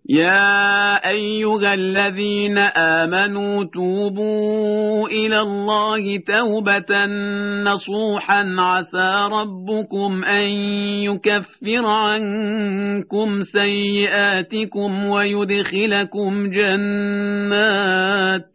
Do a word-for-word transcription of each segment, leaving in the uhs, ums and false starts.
يا أيها الذين آمنوا توبوا إلى الله توبة نصوحا عسى ربكم أن يكفر عنكم سيئاتكم ويدخلكم جنات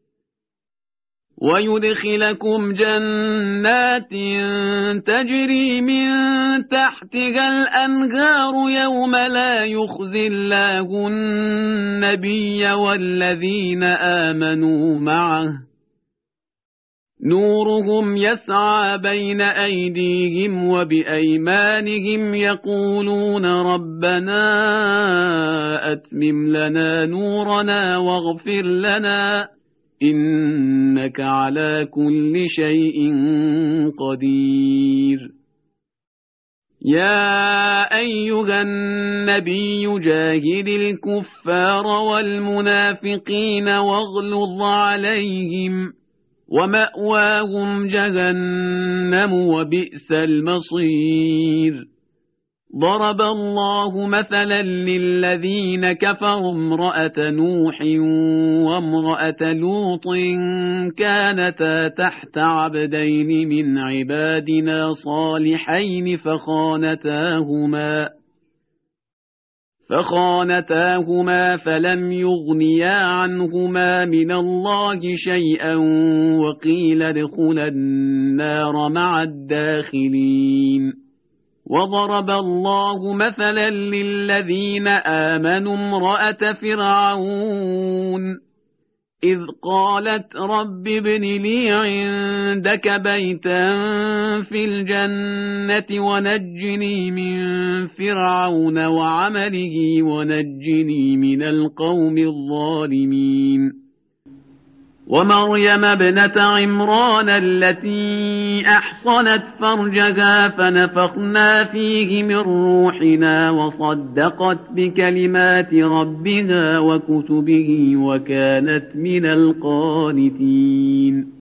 ويدخلكم جنات تجري من تحتها الأنهار يوم لا يخزي الله النبي والذين آمنوا معه نورهم يسعى بين أيديهم وبأيمانهم يقولون ربنا أتمم لنا نورنا واغفر لنا إنك على كل شيء قدير. يا أيها النبي جاهد الكفار والمنافقين واغلظ عليهم ومأواهم جهنم وبئس المصير. ضرب الله مثلا للذين كفروا امرأة نوح وامرأة لوط كانتا تحت عبدين من عبادنا صالحين فخانتاهما فخانتاهما فلم يغنيا عنهما من الله شيئا وقيل ادخلا النار مع الداخلين. وضرب الله مثلا للذين آمنوا امرأة فرعون إذ قالت رب ابن لي عندك بيتا في الجنة ونجني من فرعون وعمله ونجني من القوم الظالمين. ومريم ابنة عمران التي أحصنت فرجها فنفخنا فيه من روحنا وصدقت بكلمات ربها وكتبه وكانت من القانتين.